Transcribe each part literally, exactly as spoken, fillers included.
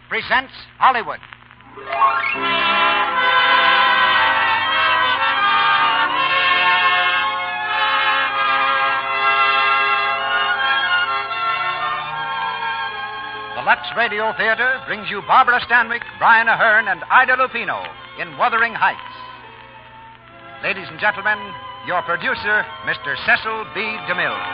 presents Hollywood. The Lux Radio Theater brings you Barbara Stanwyck, Brian Aherne, and Ida Lupino in Wuthering Heights. Ladies and gentlemen, your producer, Mister Cecil B. DeMille.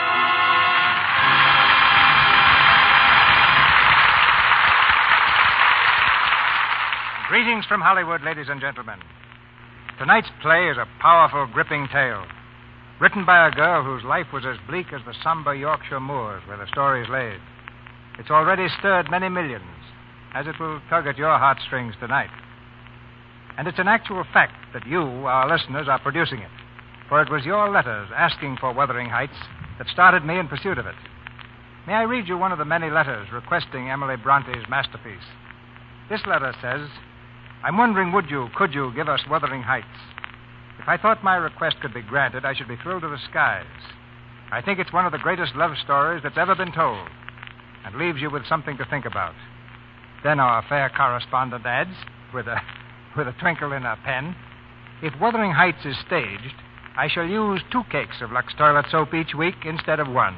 Greetings from Hollywood, ladies and gentlemen. Tonight's play is a powerful, gripping tale, written by a girl whose life was as bleak as the somber Yorkshire moors where the story is laid. It's already stirred many millions, as it will tug at your heartstrings tonight. And it's an actual fact that you, our listeners, are producing it, for it was your letters asking for Wuthering Heights that started me in pursuit of it. May I read you one of the many letters requesting Emily Bronte's masterpiece? This letter says, I'm wondering, would you, could you give us Wuthering Heights? If I thought my request could be granted, I should be thrilled to the skies. I think it's one of the greatest love stories that's ever been told, and leaves you with something to think about. Then our fair correspondent adds, with a, with a twinkle in her pen, if Wuthering Heights is staged, I shall use two cakes of Lux toilet soap each week instead of one.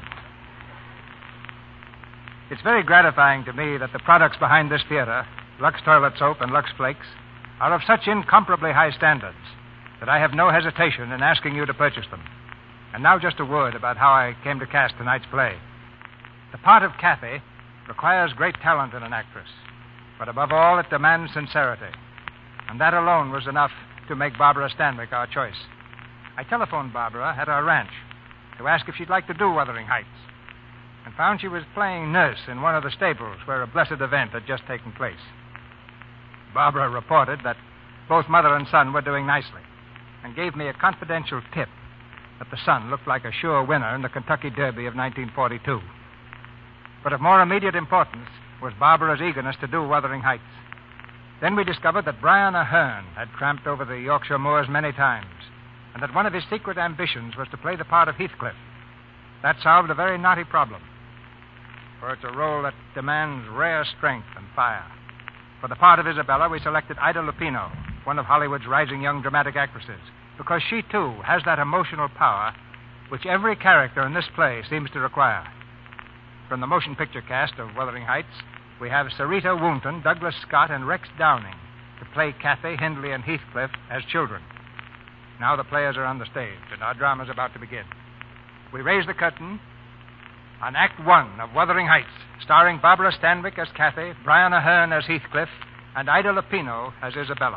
It's very gratifying to me that the products behind this theater, Lux toilet soap and Lux Flakes, are of such incomparably high standards that I have no hesitation in asking you to purchase them. And now just a word about how I came to cast tonight's play. The part of Kathy requires great talent in an actress, but above all, it demands sincerity. And that alone was enough to make Barbara Stanwyck our choice. I telephoned Barbara at our ranch to ask if she'd like to do Wuthering Heights, and found she was playing nurse in one of the stables where a blessed event had just taken place. Barbara reported that both mother and son were doing nicely, and gave me a confidential tip that the son looked like a sure winner in the Kentucky Derby of nineteen forty-two. But of more immediate importance was Barbara's eagerness to do Wuthering Heights. Then we discovered that Brian Aherne had tramped over the Yorkshire moors many times, and that one of his secret ambitions was to play the part of Heathcliff. That solved a very knotty problem, for it's a role that demands rare strength and fire. For the part of Isabella, we selected Ida Lupino, one of Hollywood's rising young dramatic actresses, because she, too, has that emotional power which every character in this play seems to require. From the motion picture cast of Wuthering Heights, we have Sarita Woonton, Douglas Scott, and Rex Downing to play Kathy, Hindley, and Heathcliff as children. Now the players are on the stage, and our drama's about to begin. We raise the curtain on Act One of Wuthering Heights, starring Barbara Stanwyck as Kathy, Brian Aherne as Heathcliff, and Ida Lupino as Isabella.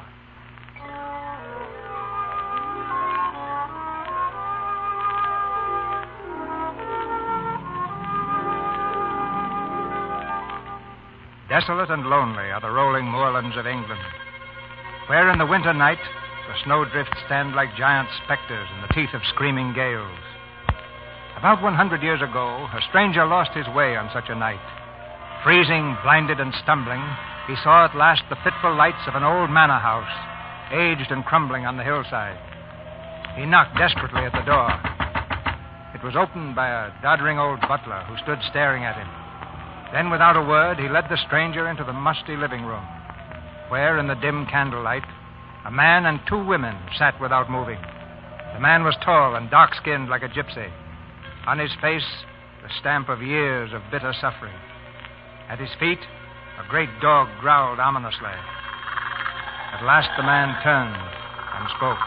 Desolate and lonely are the rolling moorlands of England, where in the winter night the snowdrifts stand like giant specters in the teeth of screaming gales. About one hundred years ago, a stranger lost his way on such a night. Freezing, blinded, and stumbling, he saw at last the fitful lights of an old manor house, aged and crumbling on the hillside. He knocked desperately at the door. It was opened by a doddering old butler who stood staring at him. Then, without a word, he led the stranger into the musty living room, where, in the dim candlelight, a man and two women sat without moving. The man was tall and dark-skinned like a gypsy. On his face, the stamp of years of bitter suffering. At his feet, a great dog growled ominously. At last, the man turned and spoke.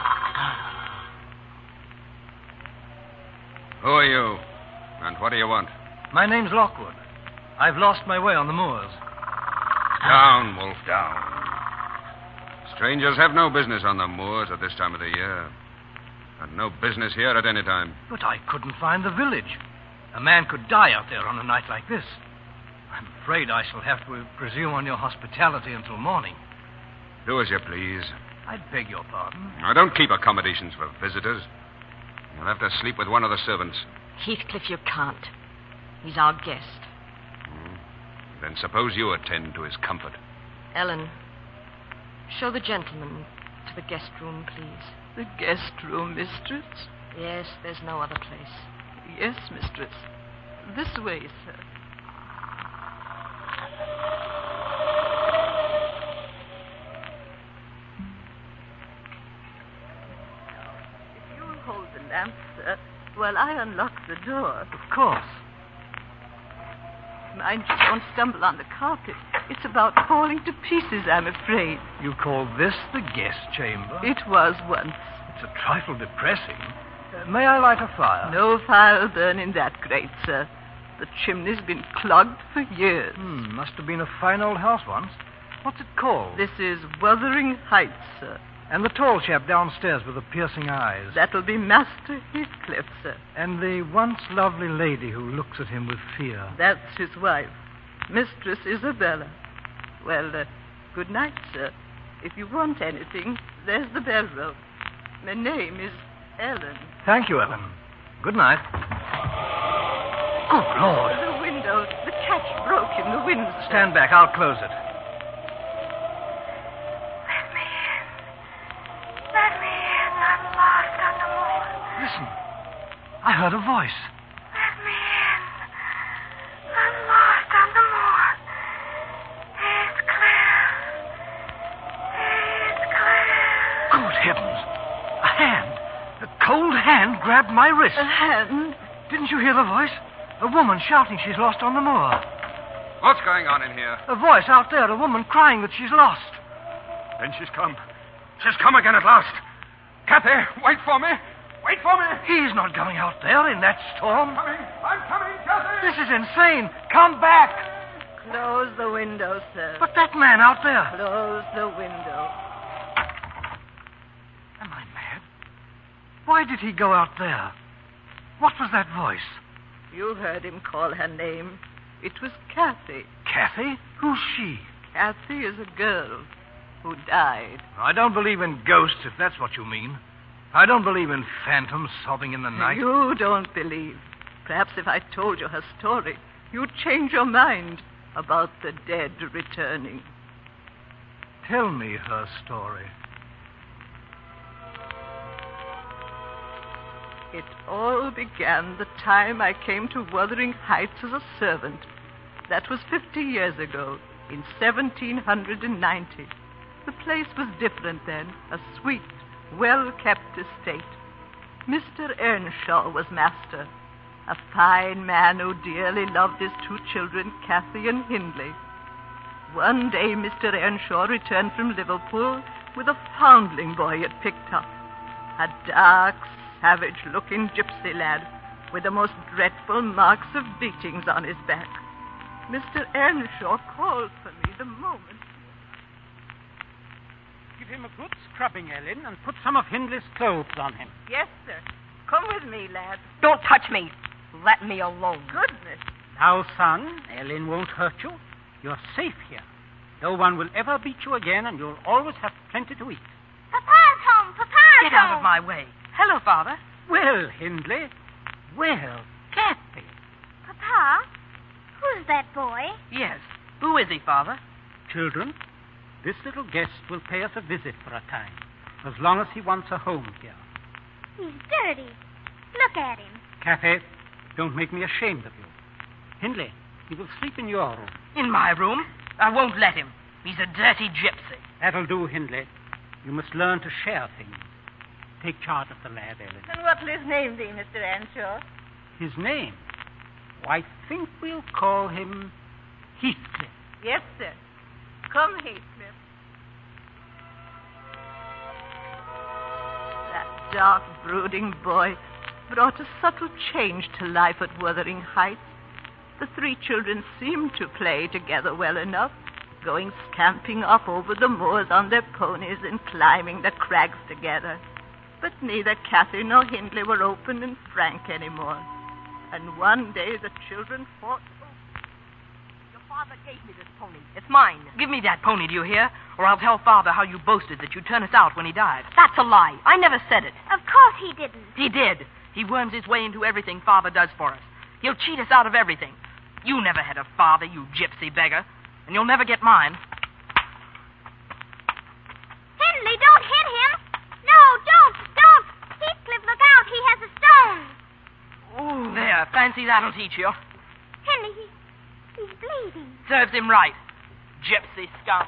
Who are you? And what do you want? My name's Lockwood. I've lost my way on the moors. Down, Wolf, down. Strangers have no business on the moors at this time of the year. And no business here at any time. But I couldn't find the village. A man could die out there on a night like this. I'm afraid I shall have to presume on your hospitality until morning. Do as you please. I'd beg your pardon. I don't keep accommodations for visitors. You'll have to sleep with one of the servants. Heathcliff, you can't. He's our guest. Hmm. Then suppose you attend to his comfort. Ellen, show the gentleman to the guest room, please. The guest room, mistress? Yes, there's no other place. Yes, mistress. This way, sir. while I unlock the door. Of course. Mind you don't stumble on the carpet. It's about falling to pieces, I'm afraid. You call this the guest chamber? It was once. It's a trifle depressing. Uh, may I light a fire? No fire will burn in that grate, sir. The chimney's been clogged for years. Hmm, must have been a fine old house once. What's it called? This is Wuthering Heights, sir. And the tall chap downstairs with the piercing eyes. That'll be Master Heathcliff, sir. And the once lovely lady who looks at him with fear. That's his wife, Mistress Isabella. Well, uh, good night, sir. If you want anything, there's the bell rope. My name is Ellen. Thank you, Ellen. Good night. Good Lord. The window, the catch broke in the wind. sir. Stand back. I'll close it. Let me in. Let me in. I'm lost on the moor. Listen. I heard a voice. Let me in. I'm lost on the moor. It's clear. It's clear. Good heavens. A hand. A cold hand grabbed my wrist. A hand? Didn't you hear the voice? A woman shouting she's lost on the moor. What's going on in here? A voice out there, a woman crying that she's lost. Then she's come. She's come again at last. Kathy, wait for me. Wait for me. He's not going out there in that storm. Coming. I'm coming, Kathy. This is insane. Come back. Close the window, sir. But that man out there. Close the window. Am I mad? Why did he go out there? What was that voice? You heard him call her name. It was Kathy. Kathy? Who's she? Kathy is a girl who died. I don't believe in ghosts, if that's what you mean. I don't believe in phantoms sobbing in the night. You don't believe. Perhaps if I told you her story, you'd change your mind about the dead returning. Tell me her story. It all began the time I came to Wuthering Heights as a servant. That was fifty years ago, in seventeen ninety. The place was different then, a sweet, well-kept estate. Mister Earnshaw was master, a fine man who dearly loved his two children, Kathy and Hindley. One day, Mister Earnshaw returned from Liverpool with a foundling boy he had picked up, a dark, savage-looking gypsy lad with the most dreadful marks of beatings on his back. Mister Earnshaw called for me the moment. Give him a good scrubbing, Ellen, and put some of Hindley's clothes on him. Yes, sir. Come with me, lad. Don't touch me. Let me alone. Goodness. Now, son, Ellen won't hurt you. You're safe here. No one will ever beat you again, and you'll always have plenty to eat. Papa's home. Papa's Get home. out of my way. Hello, Father. Well, Hindley. Well, Kathy. Papa, who's that boy? Yes. Who is he, Father? Children, this little guest will pay us a visit for a time, as long as he wants a home here. He's dirty. Look at him. Kathy, don't make me ashamed of you. Hindley, he will sleep in your room. In my room? I won't let him. He's a dirty gypsy. That'll do, Hindley. You must learn to share things. Take charge of the lad, Ellen. And what'll his name be, Mister Earnshaw? His name? Oh, I think we'll call him Heathcliff. Yes, sir. Come, Heathcliff. That dark, brooding boy brought a subtle change to life at Wuthering Heights. The three children seemed to play together well enough, going scamping off over the moors on their ponies and climbing the crags together. But neither Kathy nor Hindley were open and frank anymore. And one day the children fought. Your father gave me this pony. It's mine. Give me that pony, do you hear? Or I'll tell Father how you boasted that you'd turn us out when he died. That's a lie. I never said it. Of course he didn't. He did. He worms his way into everything Father does for us. He'll cheat us out of everything. You never had a father, you gypsy beggar. And you'll never get mine. Hindley, don't hit him. No, don't, don't. Heathcliff, look out. He has a stone. Ooh, there. Fancy that'll teach you. Hindley, he, he's bleeding. Serves him right. Gypsy scum.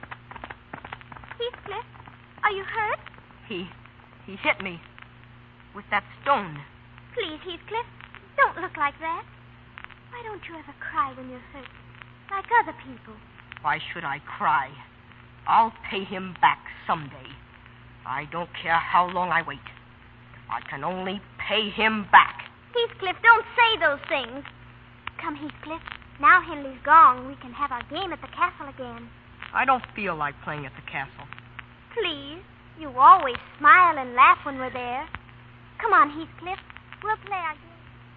Heathcliff, are you hurt? He, he hit me. with that stone. Please, Heathcliff, don't look like that. Why don't you ever cry when you're hurt, like other people? Why should I cry? I'll pay him back someday. I don't care how long I wait. If I can only pay him back. Heathcliff, don't say those things. Come, Heathcliff. Now Henley's gone, we can have our game at the castle again. I don't feel like playing at the castle. Please. You always smile and laugh when we're there. Come on, Heathcliff. We'll play our game.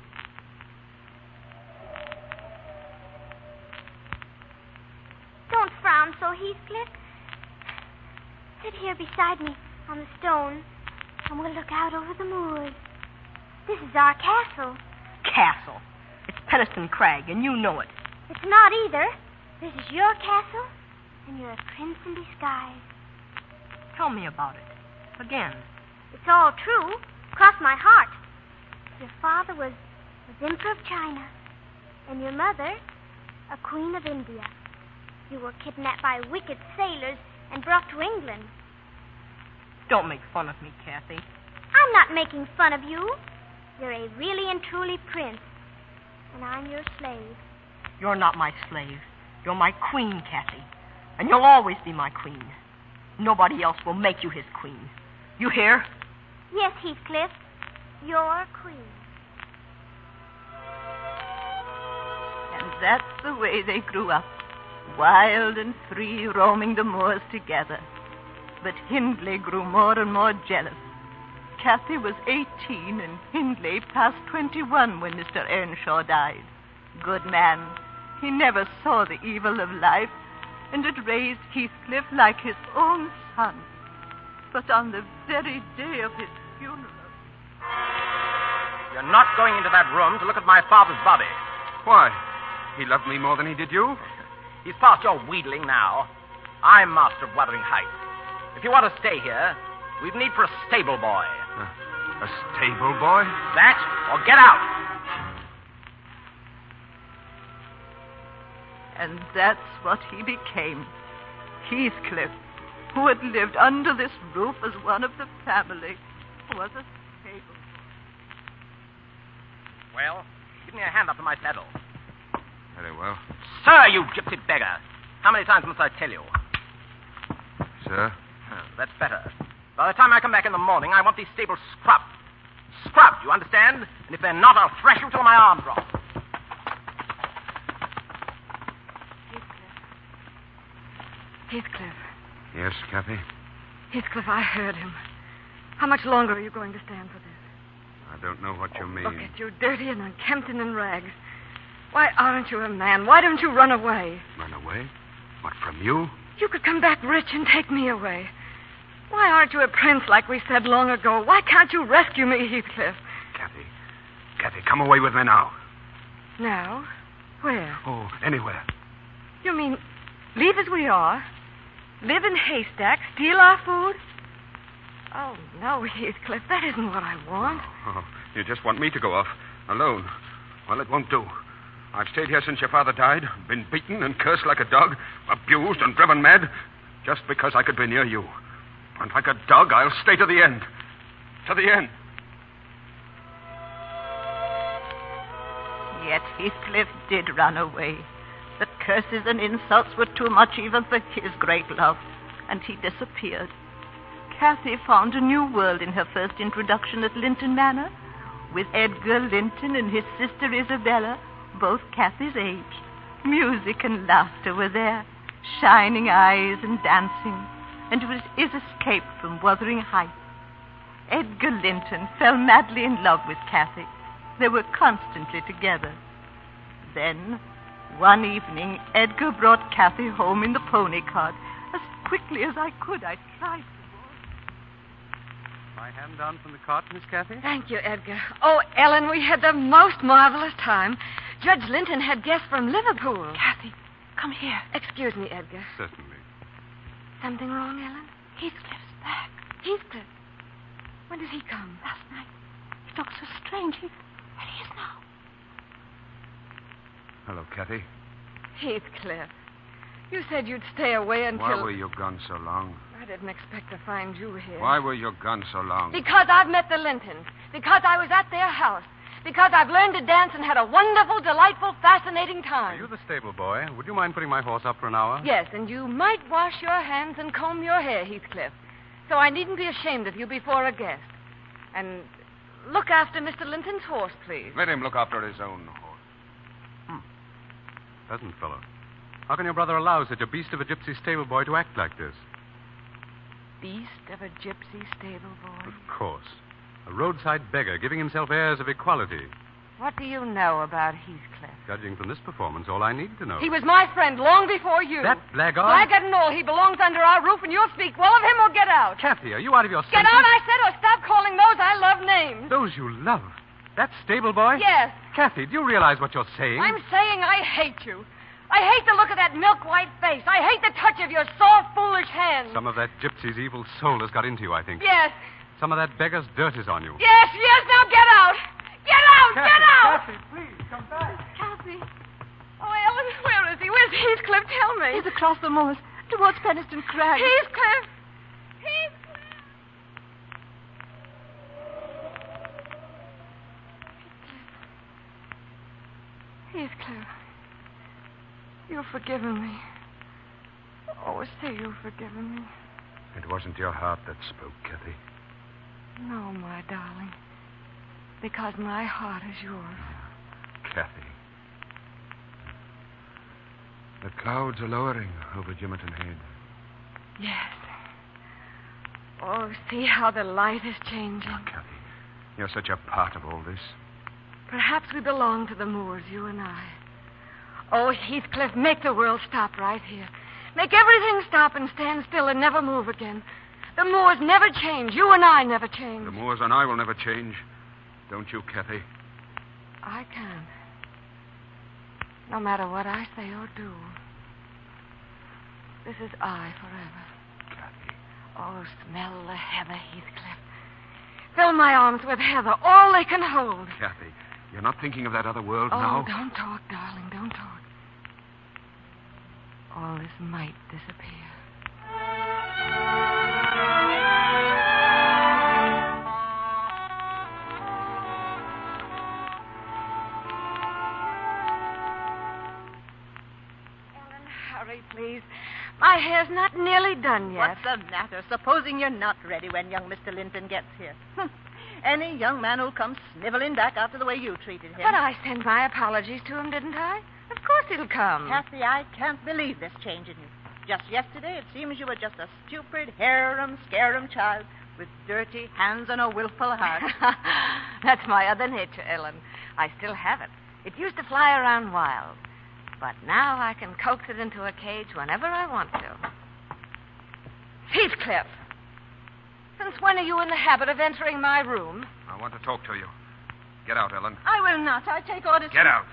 Don't frown so, Heathcliff. Sit here beside me on the stone, and we'll look out over the moors. This is our castle. Castle? It's Penistone Crag, and you know it. It's not either. This is your castle, and you're a prince in disguise. Tell me about it. Again. It's all true. Cross my heart. Your father was, was Emperor of China, and your mother, a Queen of India. You were kidnapped by wicked sailors and brought to England. Don't make fun of me, Kathy. I'm not making fun of you. You're a really and truly prince, and I'm your slave. You're not my slave. You're my queen, Kathy, and you'll always be my queen. Nobody else will make you his queen. You hear? Yes, Heathcliff. You're queen. And that's the way they grew up, wild and free, roaming the moors together. But Hindley grew more and more jealous. Kathy was eighteen, and Hindley past twenty-one when Mister Earnshaw died. Good man. He never saw the evil of life, and had raised Heathcliff like his own son. But on the very day of his funeral... You're not going into that room to look at my father's body. Why? He loved me more than he did you? He's past your wheedling now. I'm master of Wuthering Heights. If you want to stay here, we've need for a stable boy. Uh, a stable boy? That, or get out. And that's what he became. Heathcliff, who had lived under this roof as one of the family, was a stable. Well, give me a hand up to my saddle. Very well. Sir, you gypsy beggar. How many times must I tell you? Sir? Oh, that's better. By the time I come back in the morning, I want these stables scrubbed. Scrubbed, you understand? And if they're not, I'll thrash you till my arm drops. Heathcliff. Yes, Kathy? Heathcliff, I heard him. How much longer are you going to stand for this? I don't know what you mean. Look at you, dirty and unkempt and in rags. Why aren't you a man? Why don't you run away? Run away? What, from you? You could come back rich and take me away. Why aren't you a prince like we said long ago? Why can't you rescue me, Heathcliff? Kathy. Kathy, come away with me now. Now? Where? Oh, anywhere. You mean leave as we are? Live in haystacks? Steal our food? Oh, no, Heathcliff, that isn't what I want. Oh, you just want me to go off, alone. Well, it won't do. I've stayed here since your father died, been beaten and cursed like a dog, abused and driven mad, just because I could be near you. And like a dog, I'll stay to the end. To the end. Yet Heathcliff did run away. The curses and insults were too much even for his great love, and he disappeared. Kathy found a new world in her first introduction at Linton Manor, with Edgar Linton and his sister Isabella, both Kathy's age. Music and laughter were there, shining eyes and dancing, and it was his escape from Wuthering Heights. Edgar Linton fell madly in love with Kathy. They were constantly together. Then, one evening, Edgar brought Kathy home in the pony cart. As quickly as I could, I tried to. My hand down from the cart, Miss Kathy? Thank you, Edgar. Oh, Ellen, we had the most marvelous time. Judge Linton had guests from Liverpool. Kathy, come here. Excuse me, Edgar. Certainly. Something wrong, Ellen? Heathcliff's back. Heathcliff? When does he come? Last night. He looked so strange. He... There he is now. Hello, Kathy. Heathcliff. You said you'd stay away until... Why were you gone so long? I didn't expect to find you here. Why were you gone so long? Because I've met the Lintons. Because I was at their house. Because I've learned to dance and had a wonderful, delightful, fascinating time. Are you the stable boy? Would you mind putting my horse up for an hour? Yes, and you might wash your hands and comb your hair, Heathcliff. So I needn't be ashamed of you before a guest. And look after Mister Linton's horse, please. Let him look after his own horse. Hmm. Pleasant fellow. How can your brother allow such a beast of a gypsy stable boy to act like this? Beast of a gypsy stable boy? Of course. A roadside beggar giving himself airs of equality. What do you know about Heathcliff? Judging from this performance, all I need to know. He was my friend long before you. That blackguard? Blackguard and all. He belongs under our roof, and you'll speak well of him or get out. Kathy, are you out of your senses? Get out, I said, or stop calling those I love names. Those you love? That stable boy? Yes. Kathy, do you realize what you're saying? I'm saying I hate you. I hate the look of that milk-white face. I hate the touch of your soft, foolish hands. Some of that gypsy's evil soul has got into you, I think. Yes. Some of that beggar's dirt is on you. Yes, yes, now get out. Get out, Kathy, get out. Kathy, please, come back. Kathy. Oh, Ellen, where is he? Where's Heathcliff? Tell me. He's across the moors, towards Penniston Crag. Heathcliff. Heathcliff. Heathcliff. You've forgiven me. Oh, say you've forgiven me. It wasn't your heart that spoke, Kathy. No, my darling. Because my heart is yours. Kathy. The clouds are lowering over Jimerton Head. Yes. Oh, see how the light is changing. Oh, Kathy, you're such a part of all this. Perhaps we belong to the moors, you and I. Oh, Heathcliff, make the world stop right here. Make everything stop and stand still and never move again. The moors never change. You and I never change. The Moors and I will never change. Don't you, Kathy? I can. No matter what I say or do. This is I forever. Kathy. Oh, smell the heather, Heathcliff. Fill my arms with heather, all they can hold. Kathy, you're not thinking of that other world oh, now? Oh, don't talk, darling, don't talk. All this might disappear. Ellen, hurry, please. My hair's not nearly done yet. What's the matter? Supposing you're not ready when young Mister Linton gets here. Any young man who'll come sniveling back after the way you treated him. But I sent my apologies to him, didn't I? Of course he'll come. Kathy, I can't believe this change in you. Just yesterday, it seems you were just a stupid, harum, scarum child with dirty hands and a willful heart. That's my other nature, Ellen. I still have it. It used to fly around wild. But now I can coax it into a cage whenever I want to. Heathcliff, since when are you in the habit of entering my room? I want to talk to you. Get out, Ellen. I will not. I take orders. Get out.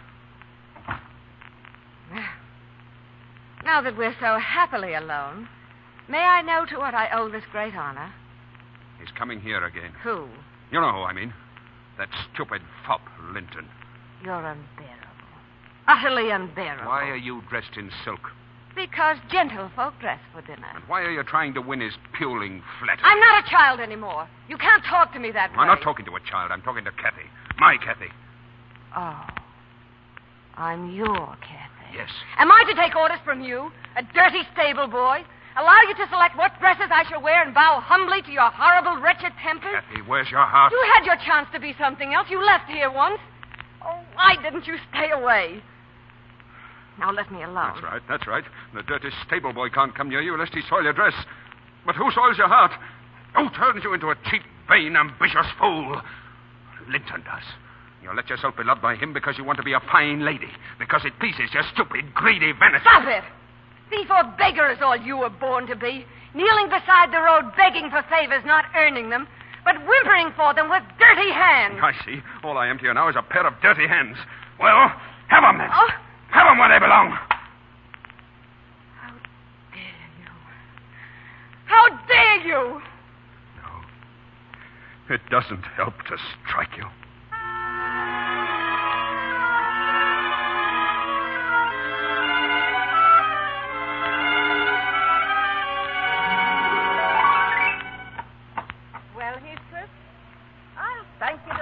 Now that we're so happily alone, may I know to what I owe this great honor? He's coming here again. Who? You know who I mean. That stupid fop, Linton. You're unbearable. Utterly unbearable. Why are you dressed in silk? Because gentlefolk dress for dinner. And why are you trying to win his puling flattery? I'm not a child anymore. You can't talk to me that way. I'm not talking to a child. I'm talking to Kathy. My Kathy. Oh. I'm your Kathy. Yes. Am I to take orders from you, a dirty stable boy? Allow you to select what dresses I shall wear and bow humbly to your horrible, wretched tempers? Kathy, where's your heart? You had your chance to be something else. You left here once. Oh, why didn't you stay away? Now let me alone. That's right, that's right. The dirty stable boy can't come near you lest he soil your dress. But who soils your heart? Who turns you into a cheap, vain, ambitious fool? Linton does. You let yourself be loved by him because you want to be a fine lady. Because it pleases your stupid, greedy vanity. Stop it! Thief or beggar is all you were born to be. Kneeling beside the road begging for favors, not earning them, but whimpering for them with dirty hands. I see. All I am to you now is a pair of dirty hands. Well, have them then. Oh. Have them where they belong. How dare you? How dare you? No. It doesn't help to strike you. Well, Heathcliff, I'll thank you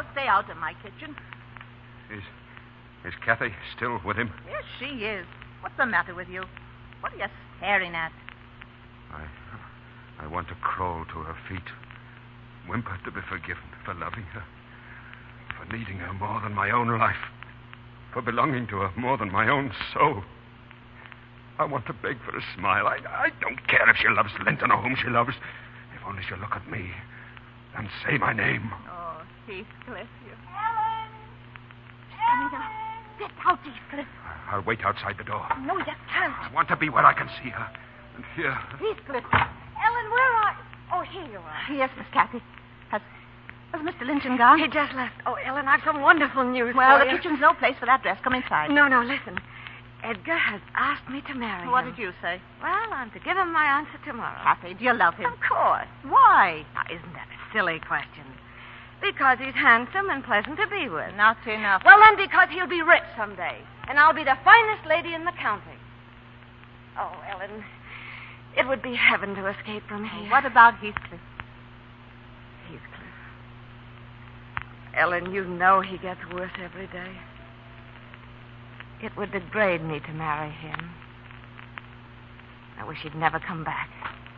Christian. Is, is Kathy still with him? Yes, she is. What's the matter with you? What are you staring at? I, I want to crawl to her feet, whimper to be forgiven for loving her, for needing her more than my own life, for belonging to her more than my own soul. I want to beg for a smile. I, I don't care if she loves Linton or whom she loves. If only she'll look at me and say my name. Oh, Heathcliff, you... Ellen! Coming up. Get out, Heathcliff. I'll wait outside the door. No, you can't. I want to be where I can see her and hear her. Heathcliff. Ellen, where are you? Oh, here you are. Yes, Miss Kathy. Has, has Mister Linton gone? He just left. Oh, Ellen, I've some wonderful news Well, for the you. kitchen's no place for that dress. Come inside. No, no, listen. Edgar has asked me to marry What him. did you say? Well, I'm to give him my answer tomorrow. Kathy, do you love him? Of course. Why? Now, isn't that a silly question? Because he's handsome and pleasant to be with. Not enough. Well, then, because he'll be rich someday, and I'll be the finest lady in the county. Oh, Ellen, it would be heaven to escape from here. What about Heathcliff? Heathcliff. Ellen, you know he gets worse every day. It would degrade me to marry him. I wish he'd never come back.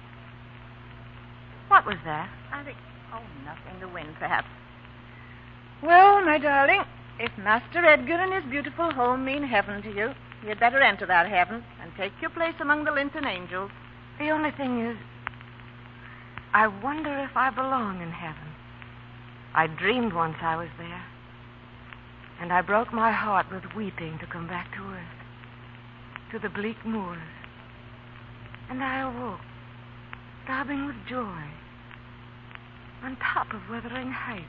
What was that? I think... Oh, nothing. The wind, perhaps. Well, my darling, if Master Edgar and his beautiful home mean heaven to you, You'd better enter that heaven and take your place among the Linton angels. The only thing is, I wonder if I belong in heaven. I dreamed once I was there, and I broke my heart with weeping to come back to earth, to the bleak moors. And I awoke, throbbing with joy, on top of Wuthering Heights.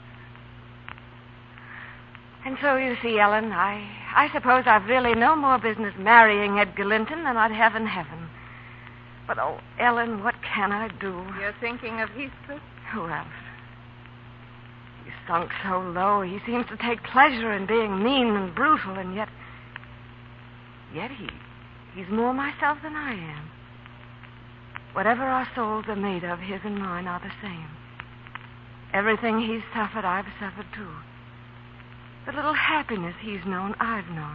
And so, you see, Ellen, I, I suppose I've really no more business marrying Edgar Linton than I'd have in heaven. But, oh, Ellen, what can I do? You're thinking of Heathcliff? Who else? He's sunk so low, he seems to take pleasure in being mean and brutal, and yet... Yet he, he's more myself than I am. Whatever our souls are made of, his and mine are the same. Everything he's suffered, I've suffered too. The little happiness he's known, I've known.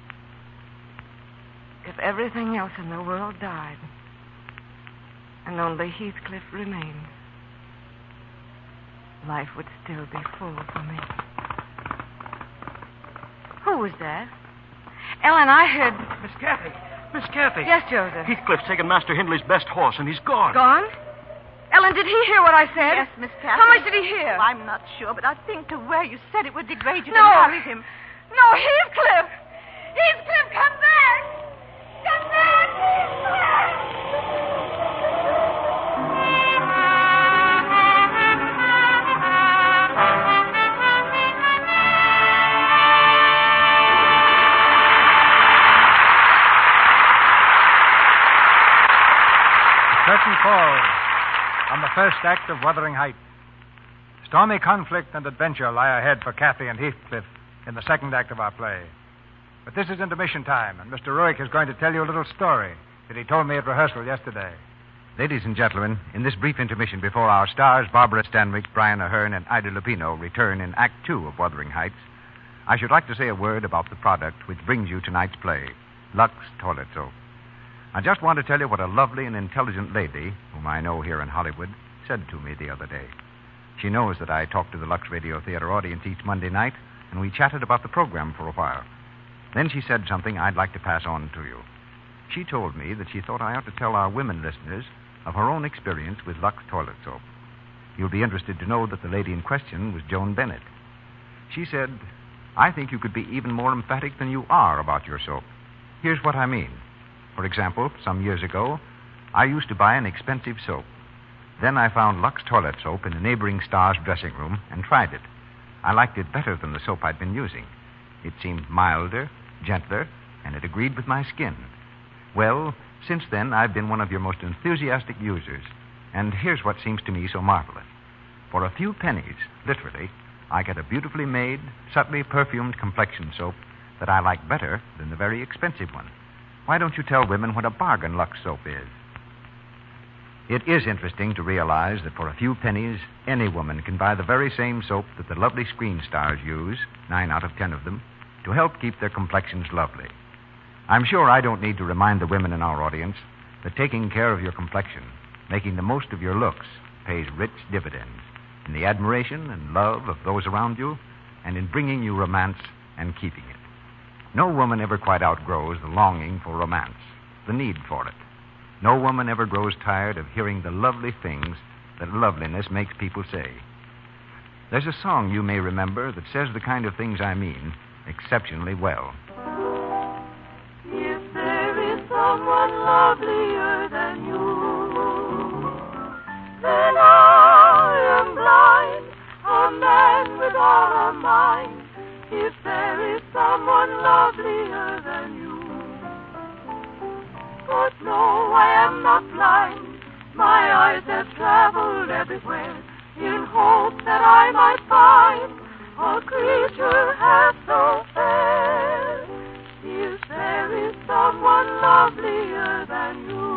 If everything else in the world died, and only Heathcliff remained, life would still be full for me. Who was that? Ellen, I heard... Miss Kathy. Miss Kathy. Yes, Joseph. Heathcliff's taken Master Hindley's best horse, and he's gone. Gone? Ellen, did he hear what I said? Yes, Miss Catherine. How much did he hear? Well, I'm not sure, but I think the way you said it would degrade you No. to marry him. No, Heathcliff! Heathcliff, come back! Come back, Heathcliff! Curtain falls on the first act of Wuthering Heights. Stormy conflict and adventure lie ahead for Kathy and Heathcliff in the second act of our play. But this is intermission time, and Mister Ruick is going to tell you a little story that he told me at rehearsal yesterday. Ladies and gentlemen, in this brief intermission before our stars, Barbara Stanwyck, Brian Ahern, and Ida Lupino, return in Act Two of Wuthering Heights, I should like to say a word about the product which brings you tonight's play, Lux Toilet Soap. I just want to tell you what a lovely and intelligent lady, whom I know here in Hollywood, said to me the other day. She knows that I talk to the Lux Radio Theater audience each Monday night, and we chatted about the program for a while. Then she said something I'd like to pass on to you. She told me that she thought I ought to tell our women listeners of her own experience with Lux Toilet Soap. You'll be interested to know that the lady in question was Joan Bennett. She said, I think you could be even more emphatic than you are about your soap. Here's what I mean. For example, some years ago, I used to buy an expensive soap. Then I found Lux Toilet Soap in a neighboring star's dressing room and tried it. I liked it better than the soap I'd been using. It seemed milder, gentler, and it agreed with my skin. Well, since then, I've been one of your most enthusiastic users. And here's what seems to me so marvelous. For a few pennies, literally, I get a beautifully made, subtly perfumed complexion soap that I like better than the very expensive one. Why don't you tell women what a bargain Lux soap is? It is interesting to realize that for a few pennies, any woman can buy the very same soap that the lovely screen stars use, nine out of ten of them, to help keep their complexions lovely. I'm sure I don't need to remind the women in our audience that taking care of your complexion, making the most of your looks, pays rich dividends in the admiration and love of those around you and in bringing you romance and keeping it. No woman ever quite outgrows the longing for romance, the need for it. No woman ever grows tired of hearing the lovely things that loveliness makes people say. There's a song you may remember that says the kind of things I mean exceptionally well. If there is someone lovelier than you, then I am blind, a man without a mind. If there is someone lovelier than you. But no, I am not blind. My eyes have traveled everywhere in hope that I might find a creature half so fair. If there is someone lovelier than you,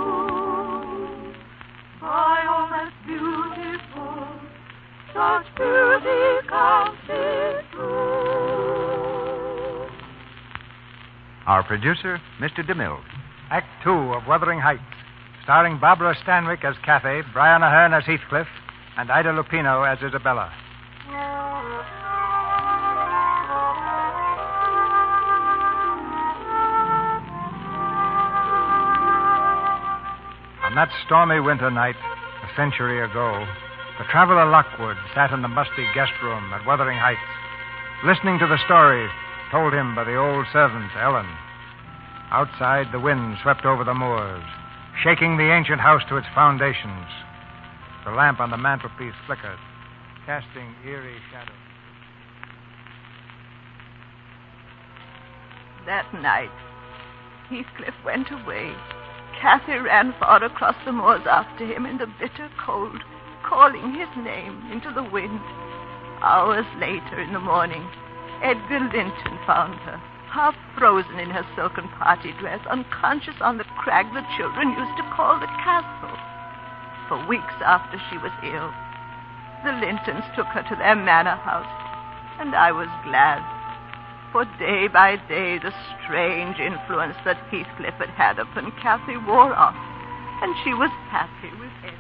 by all that's beautiful, such beauty comes it true. Our producer, Mister DeMille. Act two of Wuthering Heights, starring Barbara Stanwyck as Cathy, Brian Aherne as Heathcliff, and Ida Lupino as Isabella. On that stormy winter night, a century ago, the traveler Lockwood sat in the musty guest room at Wuthering Heights, listening to the story told him by the old servant, Ellen. Outside, the wind swept over the moors, shaking the ancient house to its foundations. The lamp on the mantelpiece flickered, casting eerie shadows. That night, Heathcliff went away. Cathy ran far across the moors after him in the bitter cold, calling his name into the wind. Hours later in the morning, Edgar Linton found her, half frozen in her silken party dress, unconscious on the crag the children used to call the castle. For weeks after she was ill, the Lintons took her to their manor house, and I was glad. For day by day, the strange influence that Heathcliff had had upon Cathy wore off, and she was happy with Ed.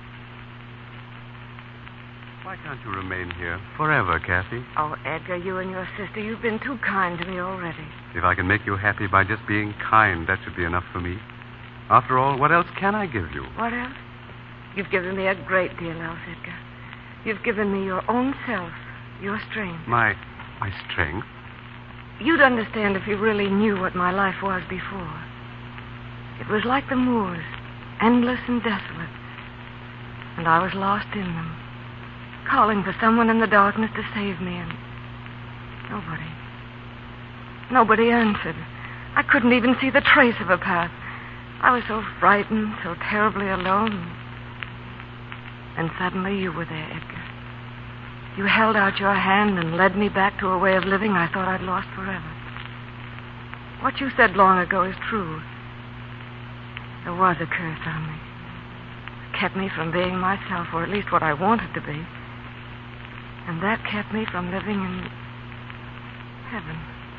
Why can't you remain here forever, Cathy? Oh, Edgar, you and your sister, you've been too kind to me already. If I can make you happy by just being kind, that should be enough for me. After all, what else can I give you? What else? You've given me a great deal else, Edgar. You've given me your own self, your strength. My, my strength? You'd understand if you really knew what my life was before. It was like the moors, endless and desolate. And I was lost in them, calling for someone in the darkness to save me, and nobody. Nobody answered. I couldn't even see the trace of a path. I was so frightened, so terribly alone. And suddenly you were there, Edgar. You held out your hand and led me back to a way of living I thought I'd lost forever. What you said long ago is true. There was a curse on me. It kept me from being myself, or at least what I wanted to be. And that kept me from living in heaven.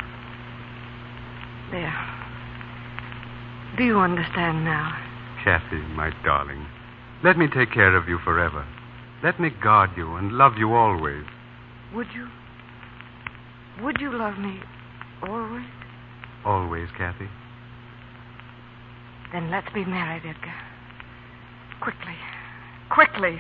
There. Do you understand now? Cathy, my darling, let me take care of you forever. Let me guard you and love you always. Would you? Would you love me always? Always, Cathy. Then let's be married, Edgar. Quickly. Quickly.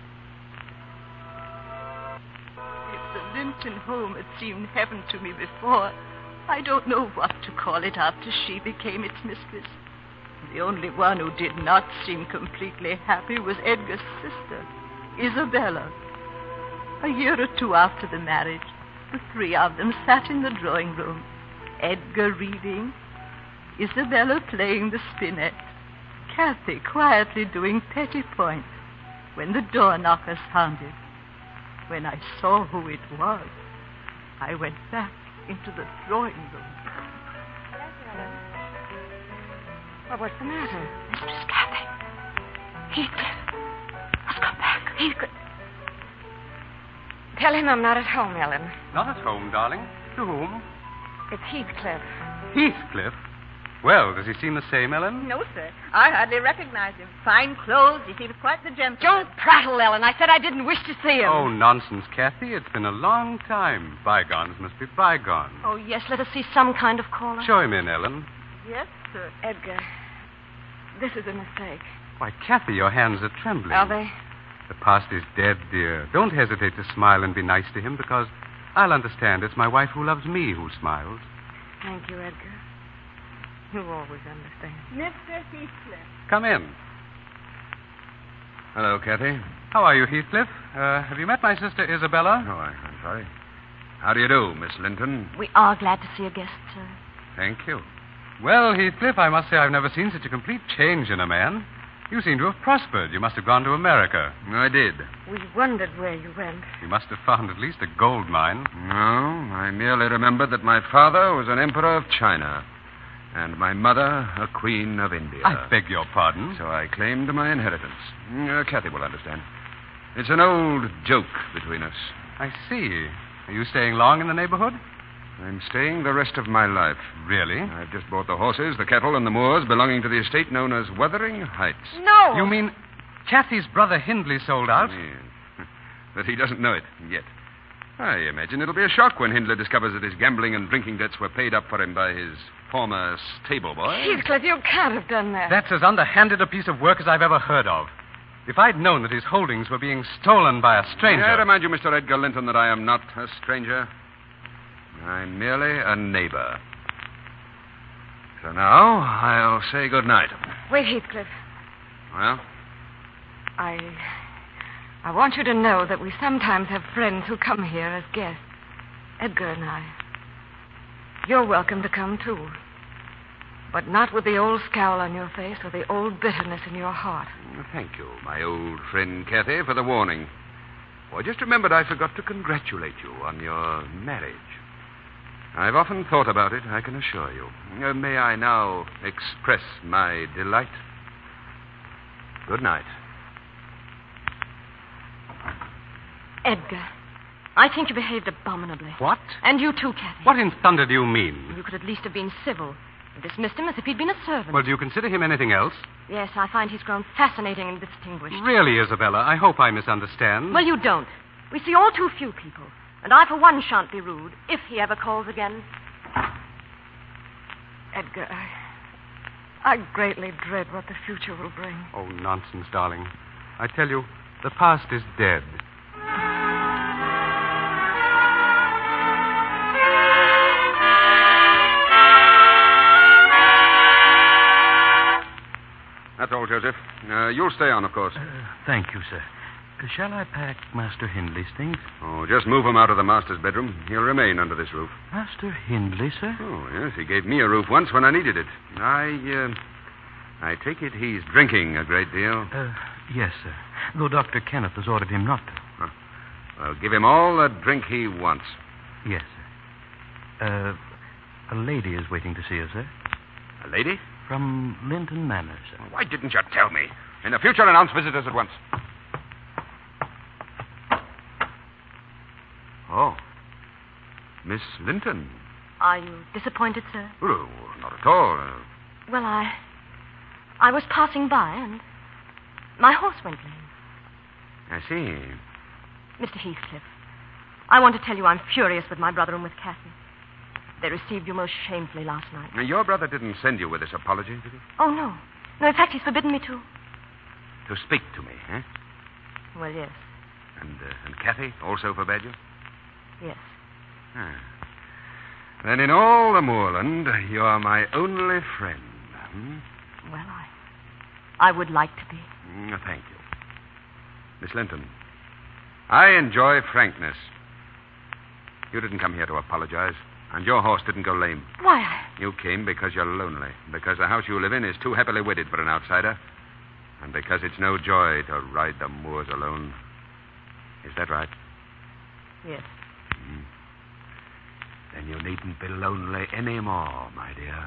If the Linton home had seemed heaven to me before, I don't know what to call it after she became its mistress. The only one who did not seem completely happy was Edgar's sister, Isabella. A year or two after the marriage, the three of them sat in the drawing room, Edgar reading, Isabella playing the spinet, Cathy quietly doing petty points, when the door knocker sounded. When I saw who it was, I went back into the drawing room. Well, what's the matter? Mistress Cathy. Heathcliff. Heathcliff. Tell him I'm not at home, Ellen. Not at home, darling. To whom? It's Heathcliff. Heathcliff? Well, does he seem the same, Ellen? No, sir. I hardly recognize him. Fine clothes. He seems quite the gentleman. Don't prattle, Ellen. I said I didn't wish to see him. Oh, nonsense, Kathy. It's been a long time. Bygones must be bygones. Oh, yes, let us see some kind of caller. Show him in, Ellen. Yes, sir. Edgar, this is a mistake. Why, Kathy, your hands are trembling. Are they? The past is dead, dear. Don't hesitate to smile and be nice to him, because I'll understand. It's my wife who loves me who smiles. Thank you, Edgar. You always understand. Mister Heathcliff. Come in. Hello, Kathy. How are you, Heathcliff? Uh, have you met my sister Isabella? Oh, I, I'm sorry. How do you do, Miss Linton? We are glad to see a guest, sir. Thank you. Well, Heathcliff, I must say I've never seen such a complete change in a man. You seem to have prospered. You must have gone to America. I did. We wondered where you went. You must have found at least a gold mine. No, I merely remembered that my father was an emperor of China and my mother a queen of India. I beg your pardon? So I claimed my inheritance. Uh, Kathy will understand. It's an old joke between us. I see. Are you staying long in the neighborhood? I'm staying the rest of my life. Really? I've just bought the horses, the cattle, and the moors belonging to the estate known as Wuthering Heights. No! You mean Kathy's brother Hindley sold out? Yes. But he doesn't know it yet. I imagine it'll be a shock when Hindley discovers that his gambling and drinking debts were paid up for him by his former stable boy. Heathcliff, you can't have done that. That's as underhanded a piece of work as I've ever heard of. If I'd known that his holdings were being stolen by a stranger... I remind you, Mister Edgar Linton, that I am not a stranger. I'm merely a neighbor. So now, I'll say good night. Wait, Heathcliff. Well? I... I want you to know that we sometimes have friends who come here as guests. Edgar and I. You're welcome to come, too. But not with the old scowl on your face or the old bitterness in your heart. Thank you, my old friend Kathy, for the warning. Oh, I just remembered I forgot to congratulate you on your marriage. I've often thought about it, I can assure you. Uh, may I now express my delight? Good night. Edgar, I think you behaved abominably. What? And you too, Kathy. What in thunder do you mean? You could at least have been civil. You dismissed him as if he'd been a servant. Well, do you consider him anything else? Yes, I find he's grown fascinating and distinguished. Really, Isabella, I hope I misunderstand. Well, you don't. We see all too few people. And I, for one, shan't be rude, if he ever calls again. Edgar, I... I greatly dread what the future will bring. Oh, nonsense, darling. I tell you, the past is dead. That's all, Joseph. Uh, you'll stay on, of course. Uh, thank you, sir. Uh, shall I pack Master Hindley's things? Oh, just move him out of the master's bedroom. He'll remain under this roof. Master Hindley, sir? Oh, yes. He gave me a roof once when I needed it. I, uh, I take it he's drinking a great deal. Uh, yes, sir. Though Doctor Kenneth has ordered him not to. Huh. Well, give him all the drink he wants. Yes, sir. Uh, a lady is waiting to see us, sir. A lady? From Linton Manor, sir. Why didn't you tell me? In the future, announce visitors at once. Oh. Miss Linton. Are you disappointed, sir? Oh, not at all. Uh, Well, I... I was passing by, and my horse went lame. I see. Mister Heathcliff, I want to tell you I'm furious with my brother and with Kathy. They received you most shamefully last night. Now, your brother didn't send you with this apology, did he? Oh, no. No, in fact, he's forbidden me to. To speak to me, eh? Well, yes. And, uh, and Kathy also forbade you? Yes. Ah. Then in all the moorland, you're my only friend. Hmm? Well, I... I would like to be. Mm, thank you. Miss Linton, I enjoy frankness. You didn't come here to apologize, and your horse didn't go lame. Why, I... You came because you're lonely, because the house you live in is too happily wedded for an outsider, and because it's no joy to ride the moors alone. Is that right? Yes. Mm. Then you needn't be lonely anymore, my dear.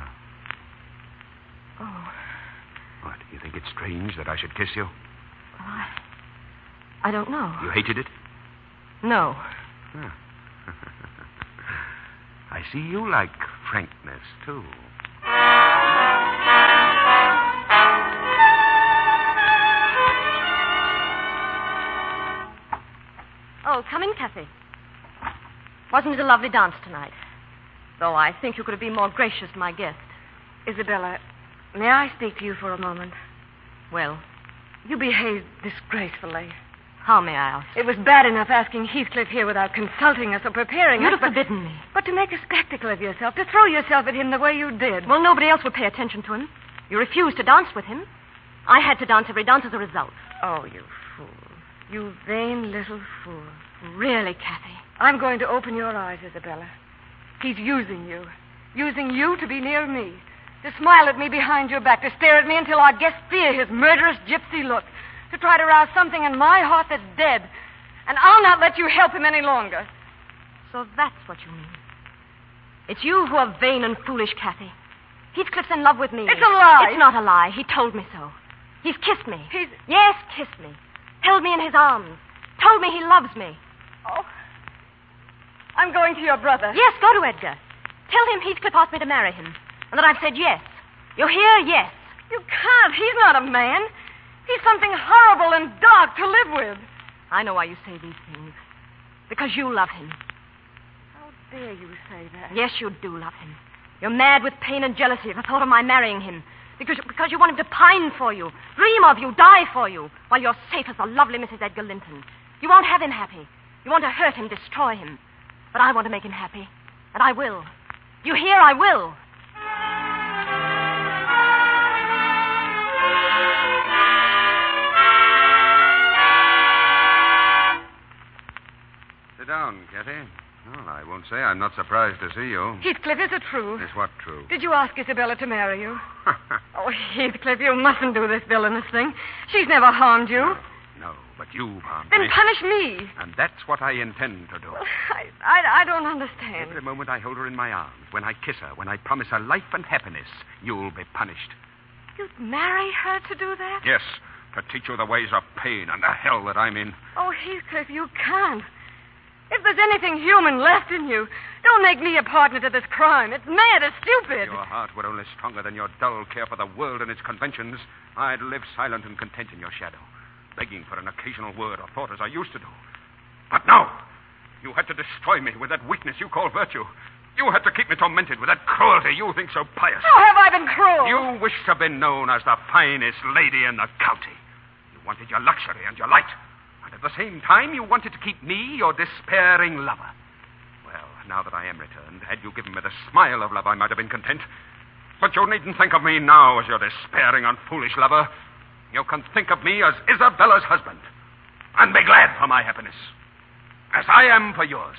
Oh. What, you think it's strange that I should kiss you? Well, I... I don't know. You hated it? No. Huh. I see you like frankness, too. Oh, come in, Kathy. Wasn't it a lovely dance tonight? Though I think you could have been more gracious to my guest. Isabella, may I speak to you for a moment? Well, You behaved disgracefully. how may I ask? It was bad enough asking Heathcliff here without consulting us or preparing You'd us. have but- forbidden me. But to make a spectacle of yourself, to throw yourself at him the way you did. Well, nobody else would pay attention to him. You refused to dance with him. I had to dance every dance as a result. Oh, you fool. You vain little fool. Really, Kathy. I'm going to open your eyes, Isabella. He's using you. Using you to be near me. To smile at me behind your back. To stare at me until our guests fear his murderous gypsy look. To try to rouse something in my heart that's dead. And I'll not let you help him any longer. So that's what you mean. It's you who are vain and foolish, Kathy. Heathcliff's in love with me. It's a lie. It's not a lie. He told me so. He's kissed me. He's... Yes, kissed me. Held me in his arms. Told me he loves me. Oh. I'm going to your brother. Yes, go to Edgar. Tell him Heathcliff asked me to marry him. And that I've said yes. You hear? Yes. You can't. He's not a man. He's something horrible and dark to live with. I know why you say these things. Because you love him. How dare you say that? Yes, you do love him. You're mad with pain and jealousy at the thought of my marrying him. Because, because you want him to pine for you, dream of you, die for you, while you're safe as the lovely Missus Edgar Linton. You won't have him happy. You want to hurt him, destroy him. But I want to make him happy. And I will. You hear? I will. Sit down, Kathy. Well, I won't say I'm not surprised to see you. Heathcliff, is it true? Is what true? Did you ask Isabella to marry you? Oh, Heathcliff, you mustn't do this villainous thing. She's never harmed you. No, but you've harmed Then me. punish me. And that's what I intend to do. I, I, I don't understand. Every moment I hold her in my arms, when I kiss her, when I promise her life and happiness, you'll be punished. You'd marry her to do that? Yes, to teach you the ways of pain and the hell that I'm in. Oh, Heathcliff, you can't. If there's anything human left in you, don't make me a partner to this crime. It's mad, it's stupid. If your heart were only stronger than your dull care for the world and its conventions, I'd live silent and content in your shadow, begging for an occasional word or thought as I used to do. But no! You had to destroy me with that weakness you call virtue. You had to keep me tormented with that cruelty you think so pious. How have I been cruel? You wished to be known as the finest lady in the county. You wanted your luxury and your light. And at the same time, you wanted to keep me your despairing lover. Well, now that I am returned, had you given me the smile of love, I might have been content. But you needn't think of me now as your despairing and foolish lover. You can think of me as Isabella's husband. And be glad for my happiness. As I am for yours.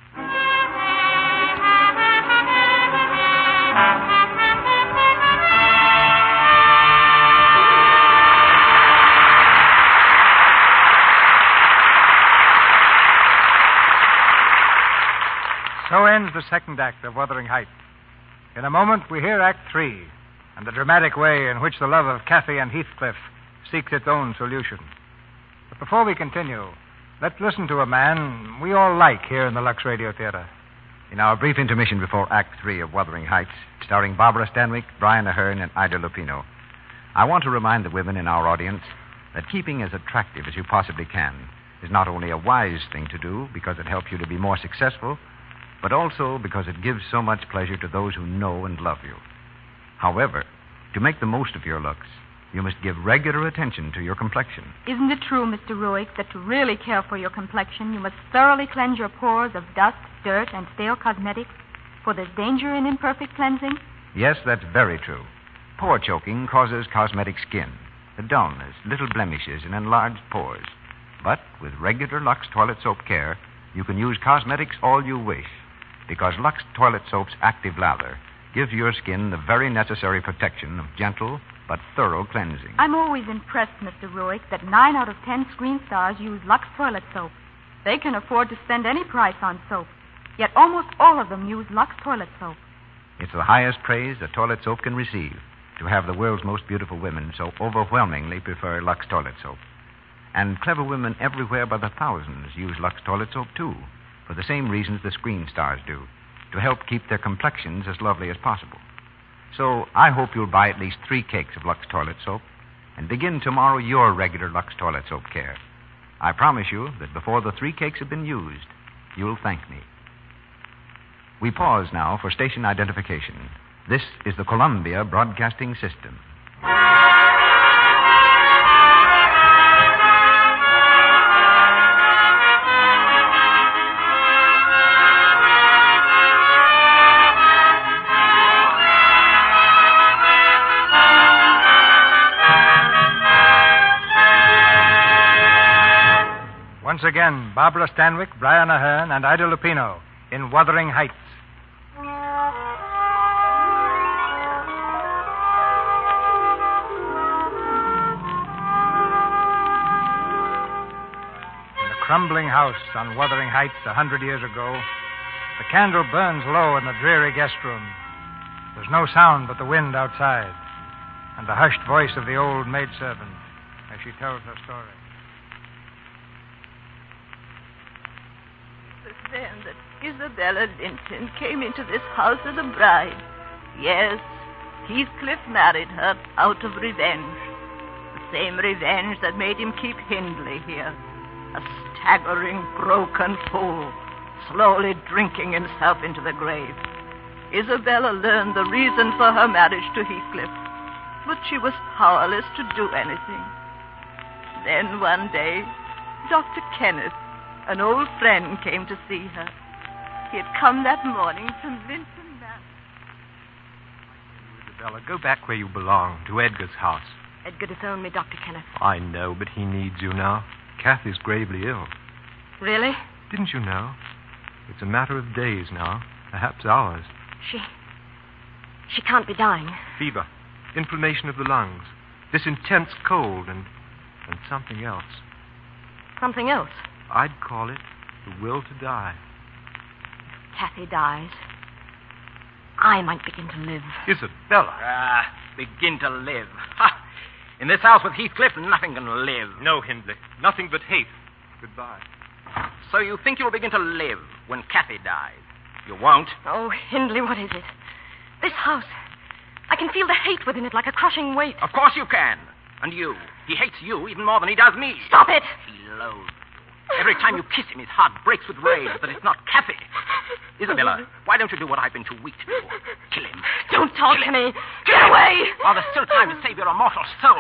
So ends the second act of Wuthering Heights. In a moment, we hear Act Three, and the dramatic way in which the love of Kathy and Heathcliff seeks its own solution. But before we continue, let's listen to a man we all like here in the Lux Radio Theater. In our brief intermission before Act Three of Wuthering Heights, starring Barbara Stanwyck, Brian Aherne, and Ida Lupino, I want to remind the women in our audience that keeping as attractive as you possibly can is not only a wise thing to do because it helps you to be more successful, but also because it gives so much pleasure to those who know and love you. However, to make the most of your looks, you must give regular attention to your complexion. Isn't it true, Mister Ruick, that to really care for your complexion, you must thoroughly cleanse your pores of dust, dirt, and stale cosmetics? For there's danger in imperfect cleansing? Yes, that's very true. Pore choking causes cosmetic skin, the dullness, little blemishes, and enlarged pores. But with regular Lux toilet soap care, you can use cosmetics all you wish, because Lux Toilet Soap's active lather gives your skin the very necessary protection of gentle but thorough cleansing. I'm always impressed, Mister Ruick, that nine out of ten screen stars use Lux toilet soap. They can afford to spend any price on soap, yet almost all of them use Lux toilet soap. It's the highest praise a toilet soap can receive, to have the world's most beautiful women so overwhelmingly prefer Lux Toilet Soap. And clever women everywhere by the thousands use Lux toilet soap, too, for the same reasons the screen stars do, to help keep their complexions as lovely as possible. So I hope you'll buy at least three cakes of Lux toilet soap and begin tomorrow your regular Lux toilet soap care. I promise you that before the three cakes have been used, you'll thank me. We pause now for station identification. This is the Columbia Broadcasting System. Once again, Barbara Stanwyck, Brian Ahern, and Ida Lupino in Wuthering Heights. In the crumbling house on Wuthering Heights a hundred years ago, the candle burns low in the dreary guest room. There's no sound but the wind outside and the hushed voice of the old maidservant as she tells her story. Then that Isabella Linton came into this house as a bride. Yes, Heathcliff married her out of revenge. The same revenge that made him keep Hindley here. A staggering, broken fool, slowly drinking himself into the grave. Isabella learned the reason for her marriage to Heathcliff, but she was powerless to do anything. Then one day, Doctor Kenneth, an old friend, came to see her. He had come that morning from Linton Manor. Isabella, go back where you belong, to Edgar's house. Edgar disowned me, Doctor Kenneth. I know, but he needs you now. Kathy's gravely ill. Really? Didn't you know? It's a matter of days now, perhaps hours. She... she can't be dying. Fever, inflammation of the lungs, this intense cold, and... and something else. Something else? I'd call it the will to die. If Kathy dies, I might begin to live. Isabella. Ah, begin to live. Ha! In this house with Heathcliff, nothing can live. No, Hindley. Nothing but hate. Goodbye. So you think you'll begin to live when Kathy dies? You won't. Oh, Hindley, what is it? This house. I can feel the hate within it like a crushing weight. Of course you can. And you. He hates you even more than he does me. Stop it! He loathes. Every time you kiss him, his heart breaks with rage that it's not Kathy. Isabella, why don't you do what I've been too weak to do? Kill him. Don't talk Kill to him. me. Get away! While there's still time to save your immortal soul.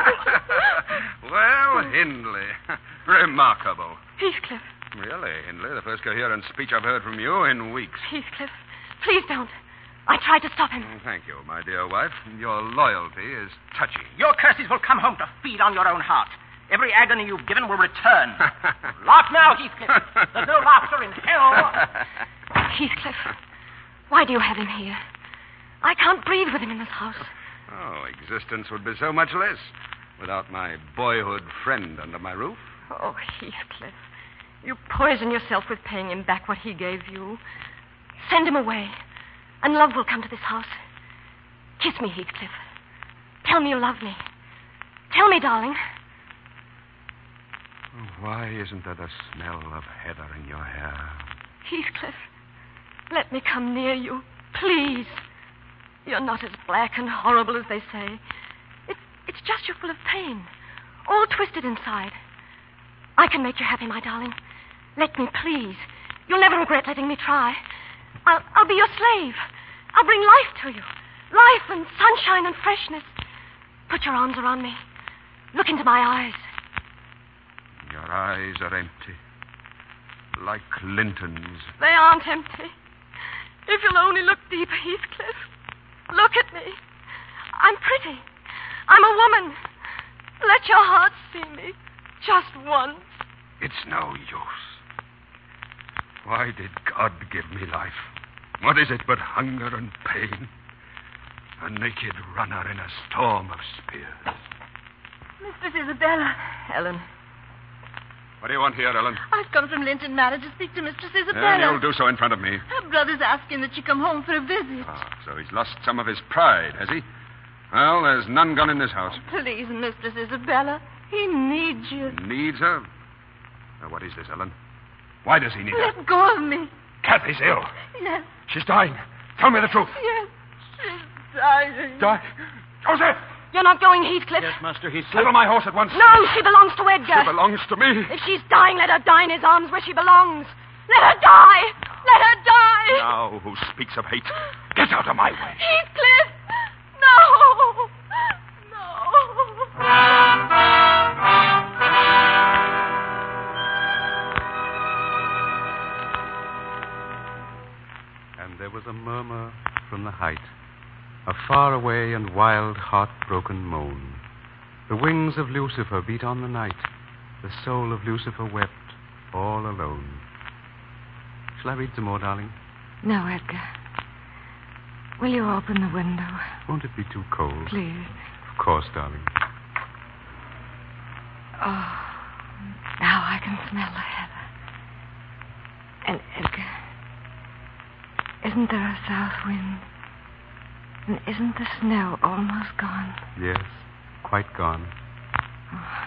Well, Hindley. Remarkable. Heathcliff. Really, Hindley, the first coherent speech I've heard from you in weeks. Heathcliff, please don't. I tried to stop him. Oh, thank you, my dear wife. Your loyalty is touching. Your curses will come home to feed on your own heart. Every agony you've given will return. Laugh now, Heathcliff. There's no laughter in hell. Heathcliff, why do you have him here? I can't breathe with him in this house. Oh, existence would be so much less without my boyhood friend under my roof. Oh, Heathcliff, you poison yourself with paying him back what he gave you. Send him away, and love will come to this house. Kiss me, Heathcliff. Tell me you love me. Tell me, darling. Why isn't there the smell of heather in your hair? Heathcliff, let me come near you, please. You're not as black and horrible as they say. It, it's just you're full of pain, all twisted inside. I can make you happy, my darling. Let me, please. You'll never regret letting me try. I'll, I'll be your slave. I'll bring life to you. Life and sunshine and freshness. Put your arms around me. Look into my eyes. Your eyes are empty, like Linton's. They aren't empty. If you'll only look deeper, Heathcliff. Look at me. I'm pretty. I'm a woman. Let your heart see me. Just once. It's no use. Why did God give me life? What is it but hunger and pain? A naked runner in a storm of spears. Mistress Isabella. Ellen. What do you want here, Ellen? I've come from Linton Manor to speak to Mistress Isabella. And you'll do so in front of me. Her brother's asking that she come home for a visit. Ah, so he's lost some of his pride, has he? Well, there's none gone in this house. Please, Mistress Isabella. He needs you. Needs her? Now, what is this, Ellen? Why does he need her? Let go of me. Kathy's ill. Yes, She's dying. Tell me the truth. yes. She's dying. Die? Joseph! You're not going, Heathcliff. Yes, Master, he's Saddle my horse at once. No, she belongs to Edgar. She belongs to me. If she's dying, let her die in his arms where she belongs. Let her die. Let her die. Now, who speaks of hate? Get out of my way. Heathcliff! No! And there was a murmur from the height, a faraway and wild, heart-broken moan. The wings of Lucifer beat on the night. The soul of Lucifer wept, all alone. Shall I read some more, darling? No, Edgar. Will you open the window? Won't it be too cold? Please. Of course, darling. Oh, now I can smell the heather. And Edgar, isn't there a south wind? And isn't the snow almost gone? Yes, quite gone. Oh.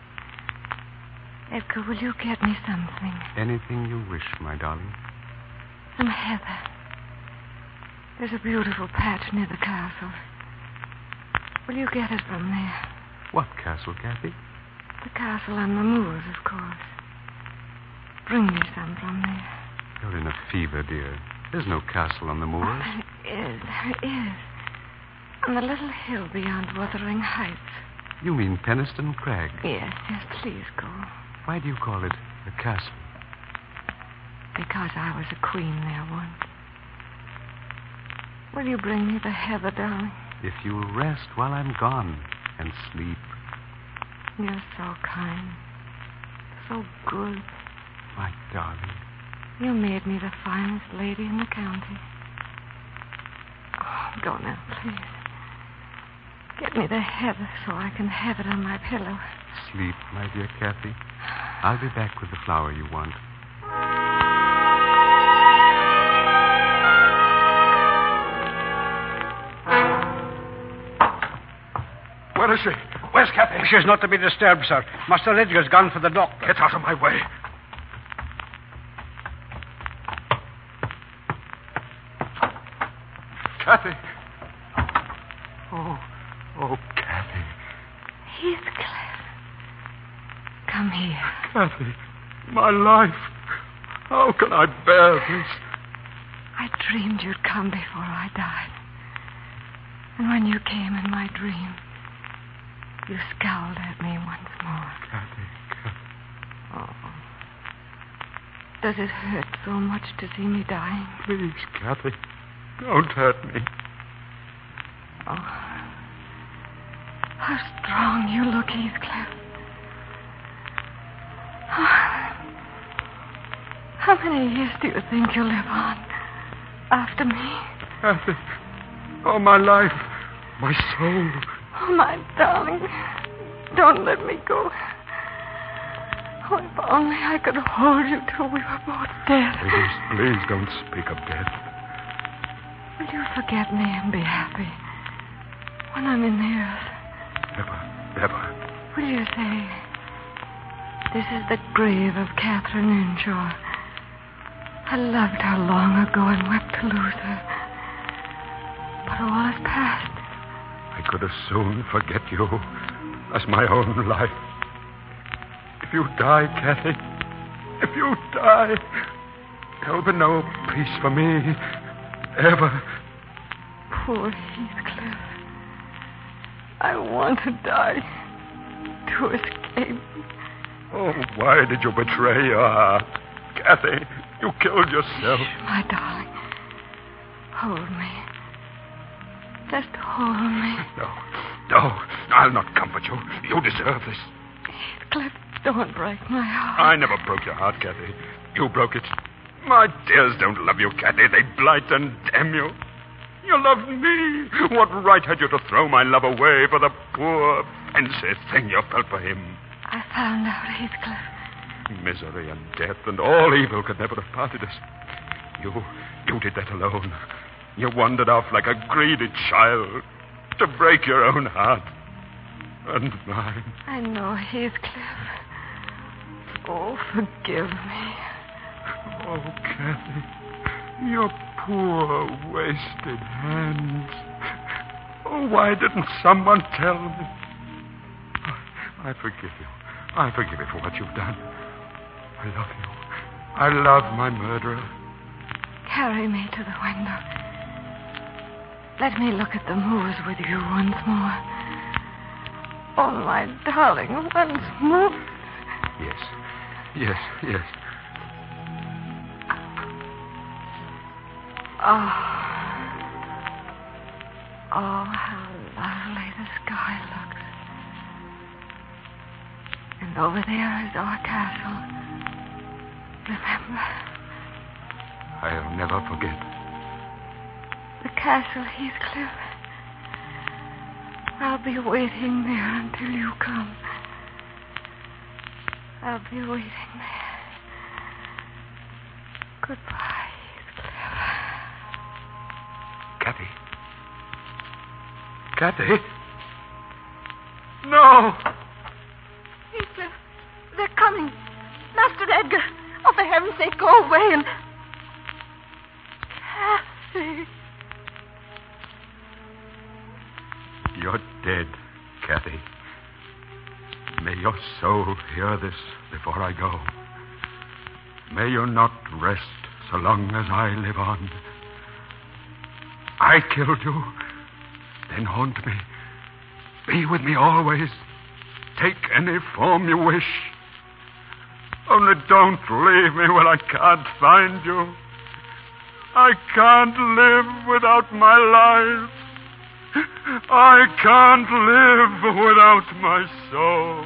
Edgar, will you get me something? Anything you wish, my darling. Some heather. There's a beautiful patch near the castle. Will you get it from there? What castle, Kathy? The castle on the moors, of course. Bring me some from there. You're in a fever, dear. There's no castle on the moors. Oh, there is. There is. On the little hill beyond Wuthering Heights. You mean Penistone Crag? Yes, yes, please go. Why do you call it a castle? Because I was a queen there once. Will you bring me the heather, darling? If you'll rest while I'm gone and sleep. You're so kind. So good. My darling. You made me the finest lady in the county. Oh, go now, please. Get me the heather so I can have it on my pillow. Sleep, my dear Kathy. I'll be back with the flower you want. Where is she? Where's Kathy? She's not to be disturbed, sir. Master Edgar's gone for the doctor. Get out of my way. Kathy. Oh, oh, Kathy. Heathcliff. Come here. Kathy, my life. How can I bear this? I dreamed you'd come before I died. And when you came in my dream, you scowled at me once more. Kathy, Kathy. Oh. Does it hurt so much to see me dying? Please, Kathy, don't hurt me. Oh. How strong you look, Heathcliff. Oh. How many years do you think you'll live on after me? Kathy. Oh, my life. My soul. Oh, my darling. Don't let me go. Oh, if only I could hold you till we were both dead. Please, please don't speak of death. Will you forget me and be happy when I'm in the earth? Never, never. Will you say, this is the grave of Catherine Earnshaw. I loved her long ago and wept to lose her. But all is past. I could as soon forget you as my own life. If you die, Kathy, if you die, there'll be no peace for me, ever. Poor Heathcliff. I want to die to escape. Oh, why did you betray your heart? Kathy, you killed yourself. My darling, hold me. Just hold me. No, no, I'll not comfort you. You deserve this. Heathcliff, don't break my heart. I never broke your heart, Kathy. You broke it. My tears don't love you, Kathy. They blight and damn you. You loved me. What right had you to throw my love away for the poor, pensive thing you felt for him? I found out, Heathcliff. Misery and death and all evil could never have parted us. You, you did that alone. You wandered off like a greedy child to break your own heart. and mine. I know, Heathcliff. Oh, forgive me. Oh, Kathy, your poor, wasted hands. Oh, why didn't someone tell me? I forgive you. I forgive you for what you've done. I love you. I love my murderer. Carry me to the window. Let me look at the moors with you once more. Oh, my darling, once more. Yes. Yes, yes. Oh. Oh, how lovely the sky looks. And over there is our castle. Remember? I'll never forget. The castle, Heathcliff. I'll be waiting there until you come. I'll be waiting there. Goodbye, Heathcliff. Kathy. Kathy? No! Heathcliff, they're coming. Master Edgar. Oh, for heaven's sake, go away and... Kathy. You're dead, Kathy. May your soul hear this before I go. May you not rest so long as I live on. I killed you. Then haunt me. Be with me always. Take any form you wish. Only don't leave me when I can't find you. I can't live without my life. I can't live without my soul.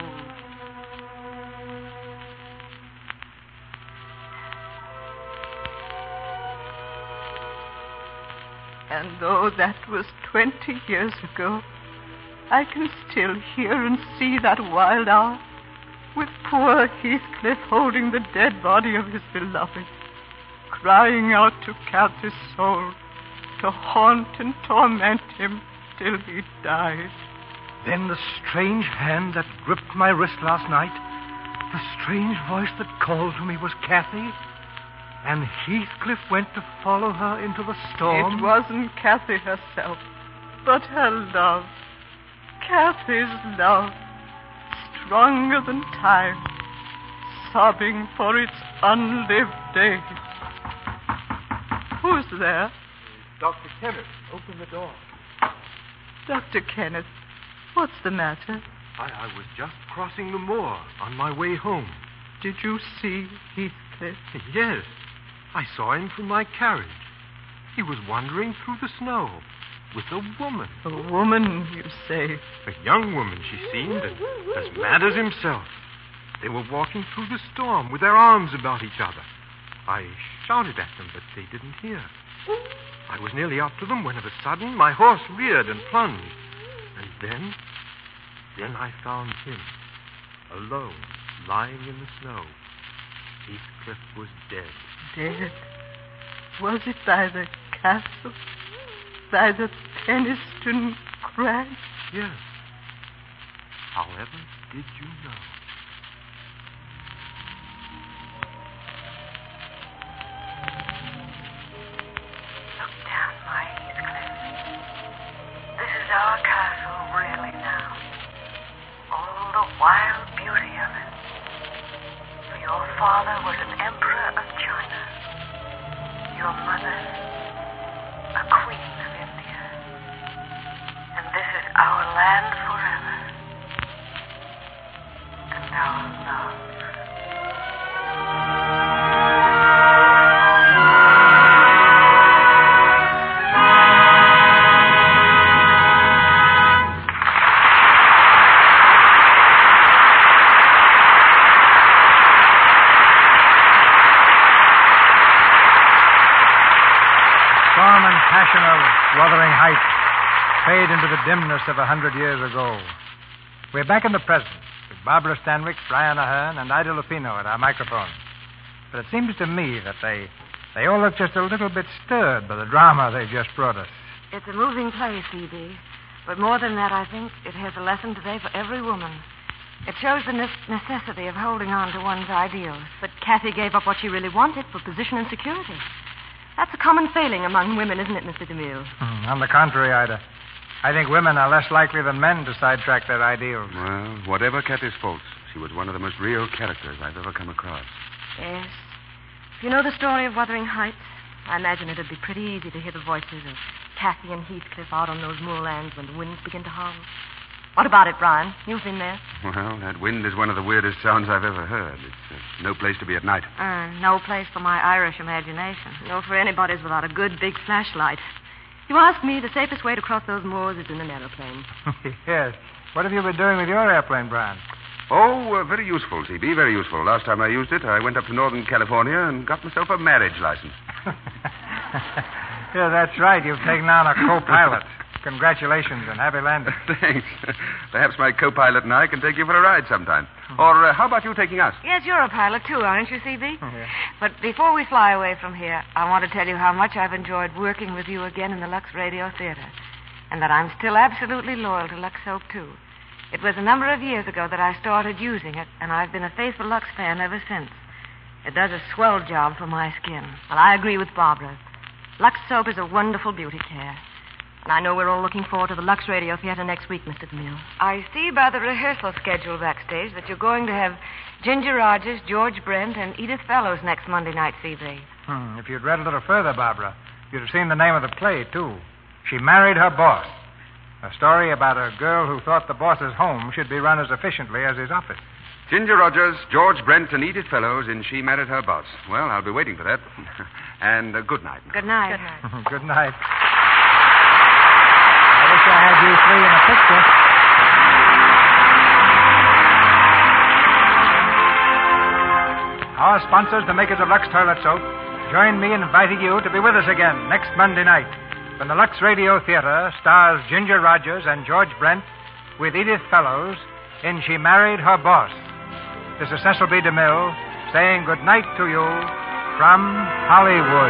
And though that was twenty years ago, I can still hear and see that wild hour, with poor Heathcliff holding the dead body of his beloved, crying out to Kathy's soul to haunt and torment him till he died. Then the strange hand that gripped my wrist last night, the strange voice that called to me was Kathy, and Heathcliff went to follow her into the storm. It wasn't Kathy herself, but her love. Kathy's love, stronger than time, sobbing for its unlived days. Who's there? Doctor Kenneth, open the door. Doctor Kenneth, what's the matter? I, I was just crossing the moor on my way home. Did you see Heathcliff? Yes. I saw him from my carriage. He was wandering through the snow with a woman. A woman, you say? A young woman, she seemed, and as mad as himself. They were walking through the storm with their arms about each other. I shouted at them, but they didn't hear. I was nearly up to them when of a sudden my horse reared and plunged. And then, then I found him, alone, lying in the snow. Heathcliff was dead. Dead? Was it by the castle? By the Penistone Crag? Yes. However did you know? Look down, my Heathcliff. This is our castle really now. All the wild beauty of it. For your father was an emperor of China. Your mother, a queen of India. And this is our land forever. And our love. Wuthering Heights fade into the dimness of a hundred years ago. We're back in the present with Barbara Stanwyck, Brian Ahern, and Ida Lupino at our microphones. But it seems to me that they they all look just a little bit stirred by the drama they've just brought us. It's a moving play, Phoebe. But more than that, I think it has a lesson today for every woman. It shows the ne- necessity of holding on to one's ideals. But Kathy gave up what she really wanted for position and security. That's a common failing among women, isn't it, Mister DeMille? Mm, on the contrary, Ida. I think women are less likely than men to sidetrack their ideals. Well, whatever Kathy's faults, she was one of the most real characters I've ever come across. Yes. If you know the story of Wuthering Heights, I imagine it'd be pretty easy to hear the voices of Kathy and Heathcliff out on those moorlands when the winds begin to howl. What about it, Brian? You've been there. Well, that wind is one of the weirdest sounds I've ever heard. It's uh, no place to be at night. Uh, no place for my Irish imagination. No, for anybody's without a good big flashlight. You ask me, the safest way to cross those moors is in an aeroplane. Yes. What have you been doing with your airplane, Brian? Oh, uh, very useful, C B, very useful. Last time I used it, I went up to Northern California and got myself a marriage license. Yeah, that's right. You've taken on a co-pilot. Congratulations and happy landing. Thanks. Perhaps my co-pilot and I can take you for a ride sometime. Or uh, how about you taking us? Yes, you're a pilot, too, aren't you, C B? Oh, yeah. But before we fly away from here, I want to tell you how much I've enjoyed working with you again in the Lux Radio Theater, and that I'm still absolutely loyal to Lux Soap, too. It was a number of years ago that I started using it, and I've been a faithful Lux fan ever since. It does a swell job for my skin. Well, I agree with Barbara. Lux Soap is a wonderful beauty care. And I know we're all looking forward to the Lux Radio Theater next week, Mister DeMille. I see by the rehearsal schedule backstage that you're going to have Ginger Rogers, George Brent, and Edith Fellows next Monday night, C B. Hmm. If you'd read a little further, Barbara, you'd have seen the name of the play, too. She Married Her Boss. A story about a girl who thought the boss's home should be run as efficiently as his office. Ginger Rogers, George Brent, and Edith Fellows in She Married Her Boss. Well, I'll be waiting for that. and uh, good night. Good night. Good night. Good night. I wish I had you three in a picture. Our sponsors, the makers of Lux Toilet Soap, join me in inviting you to be with us again next Monday night when the Lux Radio Theater stars Ginger Rogers and George Brent with Edith Fellows in She Married Her Boss. This is Cecil B. DeMille saying good night to you from Hollywood.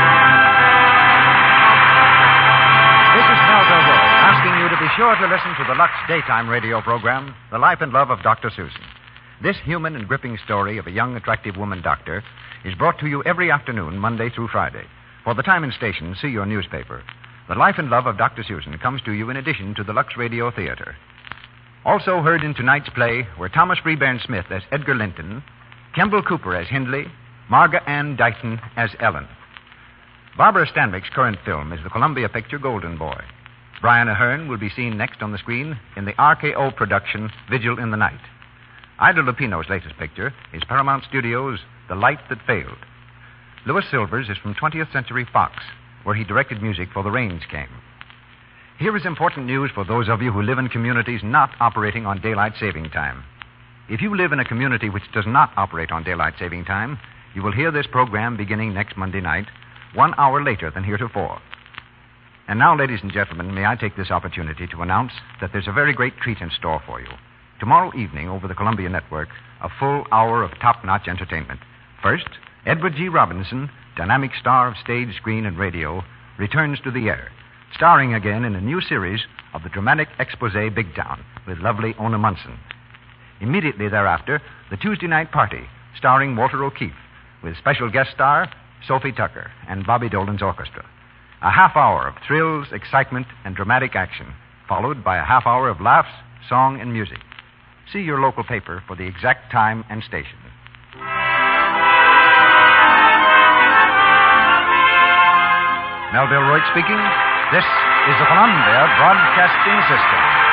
This is Melville Roy asking you to be sure to listen to the Lux daytime radio program, The Life and Love of Doctor Susan. This human and gripping story of a young, attractive woman doctor is brought to you every afternoon, Monday through Friday. For the time and station, see your newspaper. The Life and Love of Doctor Susan comes to you in addition to the Lux Radio Theater. Also heard in tonight's play were Thomas Freeburn Smith as Edgar Linton, Kemble Cooper as Hindley, Marga Ann Dighton as Ellen. Barbara Stanwyck's current film is the Columbia picture Golden Boy. Brian Ahern will be seen next on the screen in the R K O production Vigil in the Night. Ida Lupino's latest picture is Paramount Studios' The Light That Failed. Louis Silvers is from twentieth Century Fox, where he directed music for The Rains Came. Here is important news for those of you who live in communities not operating on daylight saving time. If you live in a community which does not operate on daylight saving time, you will hear this program beginning next Monday night, one hour later than heretofore. And now, ladies and gentlemen, may I take this opportunity to announce that there's a very great treat in store for you. Tomorrow evening, over the Columbia Network, a full hour of top-notch entertainment. First, Edward G. Robinson, dynamic star of stage, screen, and radio, returns to the air, starring again in a new series of the dramatic expose Big Town with lovely Ona Munson. Immediately thereafter, the Tuesday Night Party, starring Walter O'Keefe, with special guest star Sophie Tucker and Bobby Dolan's orchestra. A half hour of thrills, excitement, and dramatic action, followed by a half hour of laughs, song, and music. See your local paper for the exact time and station. Melville Roy speaking. This is the Columbia Broadcasting System.